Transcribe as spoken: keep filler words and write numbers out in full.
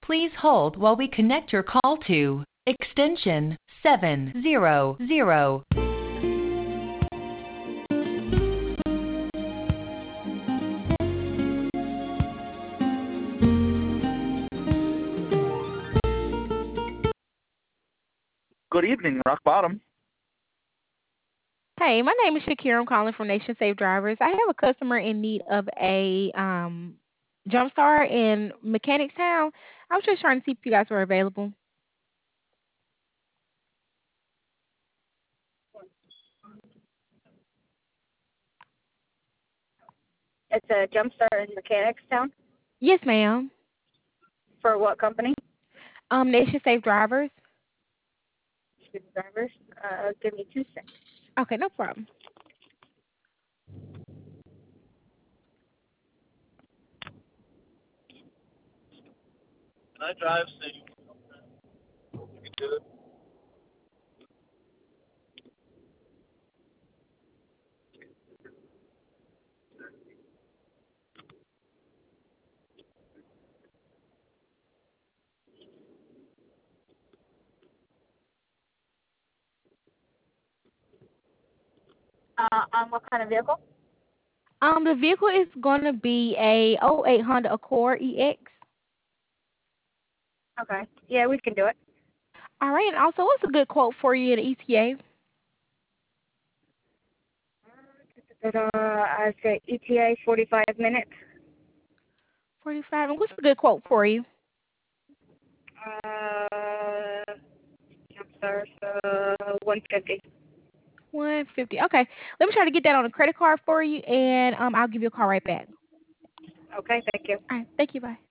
Please hold while we connect your call to extension seven zero zero. Good evening, Rock Bottom. Hey, my name is Shakira. I'm calling from Nation Safe Drivers. I have a customer in need of a um, jump start in Mechanicstown. I was just trying to see if you guys were available. It's a jump start in Mechanicstown. Yes, ma'am. For what company? Um, Nation Safe Drivers. Drivers. Uh, give me two seconds. Okay, no problem. Can I drive so you can do it? Uh, on what kind of vehicle? Um, the vehicle is going to be a oh 08 Honda Accord E X. Okay. Yeah, we can do it. All right, and also, what's a good quote for you at E T A? Uh, I say E T A forty-five minutes. forty-five. And what's a good quote for you? Uh, jump start, uh, one fifty. one fifty. Okay, let me try to get that on a credit card for you, and um, I'll give you a call right back. Okay, thank you. All right, thank you. Bye.